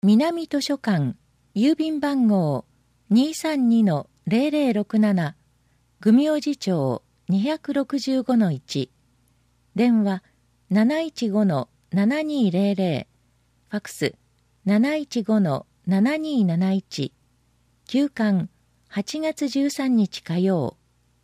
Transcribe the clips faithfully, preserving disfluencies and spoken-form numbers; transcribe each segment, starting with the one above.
南図書館郵便番号 にーさんにのゼロゼロろくなな 愚明寺町 にひゃくろくじゅうごのいち 電話 なないちごのななにーゼロゼロ ファクス なないちごのななにーなないち 休館はちがつじゅうさんにち火曜。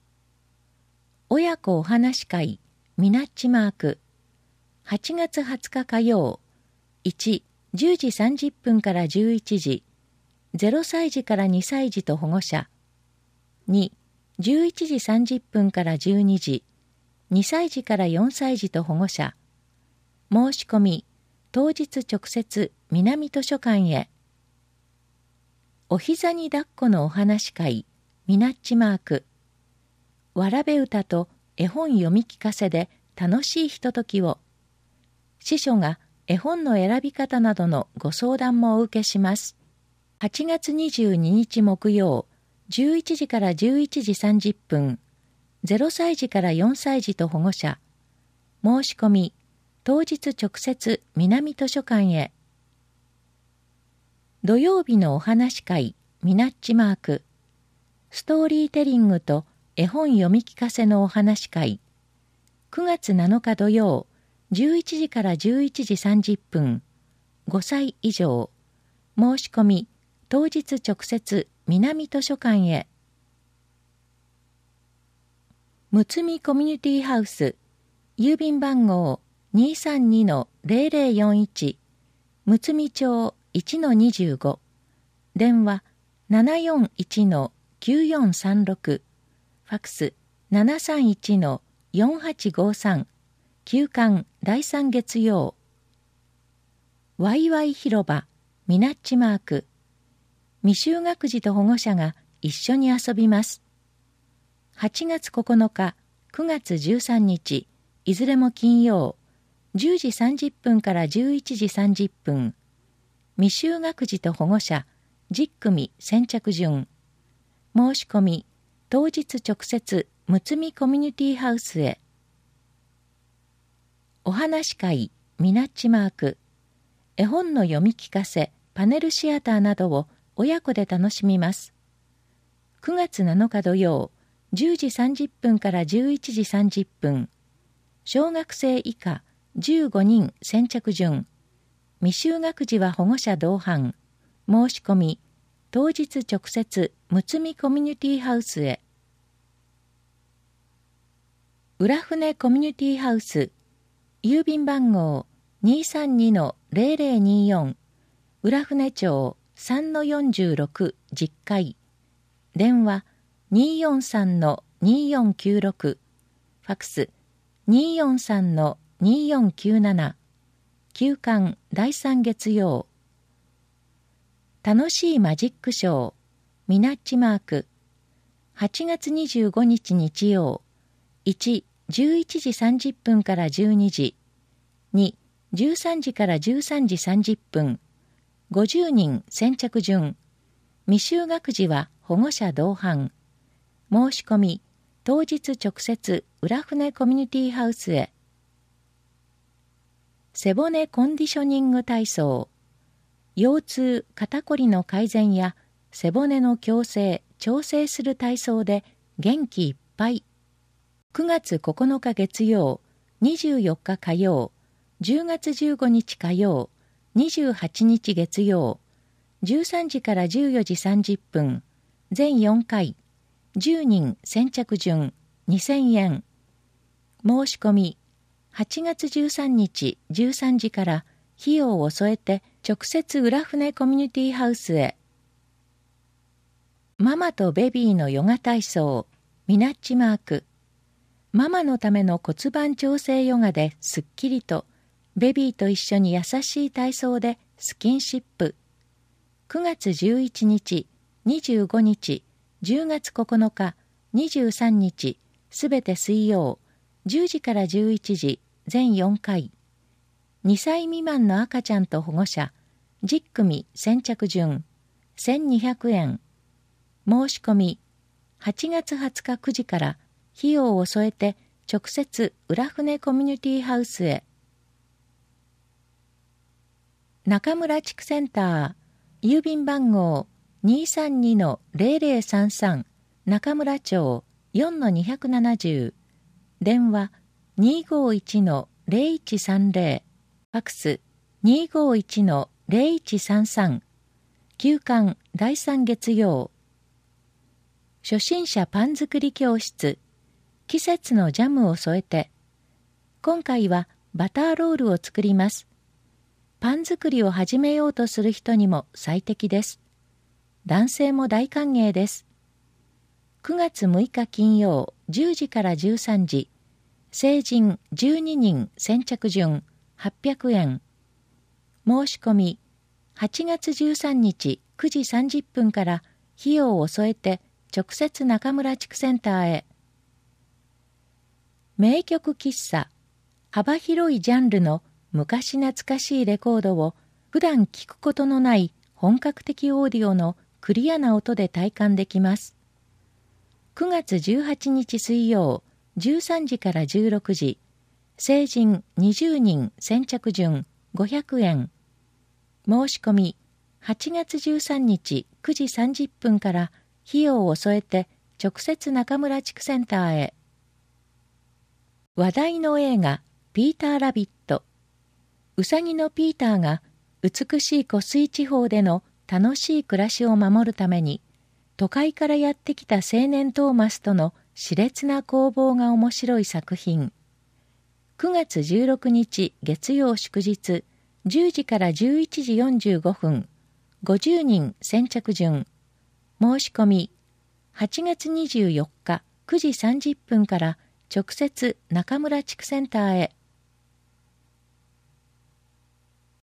親子お話会ミナッチマークはちがつはつか火曜。いち、じゅうじさんじゅっぷんからじゅういちじ、ゼロさいじからにさいじと保護者。に、じゅういちじさんじゅっぷんからじゅうにじ、にさいじからよんさいじと保護者。申し込み、当日直接南図書館へ。お膝に抱っこのお話会ミナッチマーク。わらべ歌と絵本読み聞かせで楽しいひとときを。司書が絵本の選び方などのご相談もお受けします。はちがつにじゅうににち木曜、じゅういちじからじゅういちじさんじゅっぷん、ゼロさいじからよんさいじと保護者。申し込み、当日直接南図書館へ。土曜日のお話会ミナッチマーク。ストーリーテリングと絵本読み聞かせのお話会。くがつなのか土曜、じゅういちじからじゅういちじさんじゅっぷん、ごさい以上。申し込み、当日直接南図書館へ。むつみコミュニティハウス郵便番号 にーさんにのゼロゼロよんいち むつみ町 いちのにじゅうご 電話 ななよんいちのきゅうよんさんろく ファクス ななさんいちのよんはちごさん 休館だいさん月曜。わいわい広場ミナッチマーク。未就学児と保護者が一緒に遊びます。はちがつここのか、くがつじゅうさんにち、いずれも金曜、じゅうじさんじゅっぷんからじゅういちじさんじゅっぷん。未就学児と保護者じゅっくみ先着順。申し込み、当日直接むつみコミュニティハウスへ。お話会ミナッチマーク。絵本の読み聞かせ、パネルシアターなどを親子で楽しみます。くがつなのか土曜、じゅうじさんじゅっぷんからじゅういちじさんじゅっぷん。小学生以下じゅうごにん先着順。未就学児は保護者同伴。申し込み、当日直接むつみコミュニティハウスへ。浦船コミュニティハウス郵便番号 にーさんにのゼロゼロによん 浦船町 さんのよんじゅうろく じゅっかい。電話 にーよんさんのにーよんきゅうろく ファクス にーよんさんのにーよんきゅうなな。休館だいさん月曜。楽しいマジックショーミナッチマーク。はちがつにじゅうごにち日曜。いち、じゅういちじさんじゅっぷんからじゅうにじ。に、じゅうさんじからじゅうさんじさんじゅっぷん。ごじゅうにん先着順。未就学児は保護者同伴。申し込み、当日直接浦船コミュニティハウスへ。背骨コンディショニング体操。腰痛、肩こりの改善や背骨の矯正、調整する体操で元気いっぱい。くがつここのか月曜、にじゅうよっか火曜、じゅうがつじゅうごにち火曜、にじゅうはちにち月曜、じゅうさんじからじゅうよじさんじゅっぷん、全よんかい、じゅうにん先着順、にせんえん。申し込み、はちがつじゅうさんにちじゅうさんじから費用を添えて直接浦船コミュニティハウスへ。ママとベビーのヨガ体操ミナッチマーク。ママのための骨盤調整ヨガですっきりと、ベビーと一緒に優しい体操でスキンシップ。くがつじゅういちにち、にじゅうごにち、じゅうがつここのか、にじゅうさんにち、すべて水曜、じゅうじからじゅういちじ、全よんかい。にさい未満の赤ちゃんと保護者、じゅっくみ先着順、せんにひゃくえん。申し込み、はちがつはつかくじから費用を添えて直接浦船コミュニティハウスへ。 中村地区センター、郵便番号 にーさんにのゼロゼロさんさん 中村町 よんのにひゃくななじゅう、電話 にーごーいちのゼロいちさんゼロ、ファクス にーごーいちのゼロいちさんさん、休館だいさん月曜。初心者パン作り教室、季節のジャムを添えて。今回はバターロールを作ります。パン作りを始めようとする人にも最適です。男性も大歓迎です。くがつむいか金曜じゅうじからじゅうさんじ、成人じゅうににん先着順はっぴゃくえん。申し込みはちがつじゅうさんにちくじさんじゅっぷんから費用を添えて直接中村地区センターへ。名曲喫茶、幅広いジャンルの昔懐かしいレコードを普段聞くことのない本格的オーディオのクリアな音で体感できます。くがつじゅうはちにち水曜じゅうさんじからじゅうろくじ、成人にじゅうにん先着順ごひゃくえん。申し込みはちがつじゅうさんにちくじさんじゅっぷんから費用を添えて直接中村地区センターへ。話題の映画ピーターラビット。うさぎのピーターが美しい湖水地方での楽しい暮らしを守るために都会からやってきた青年トーマスとの熾烈な攻防が面白い作品。くがつじゅうろくにち月曜祝日じゅうじからじゅういちじよんじゅうごふん、ごじゅうにん先着順。申し込みはちがつにじゅうよっかくじさんじゅっぷんから直接中村地区センターへ。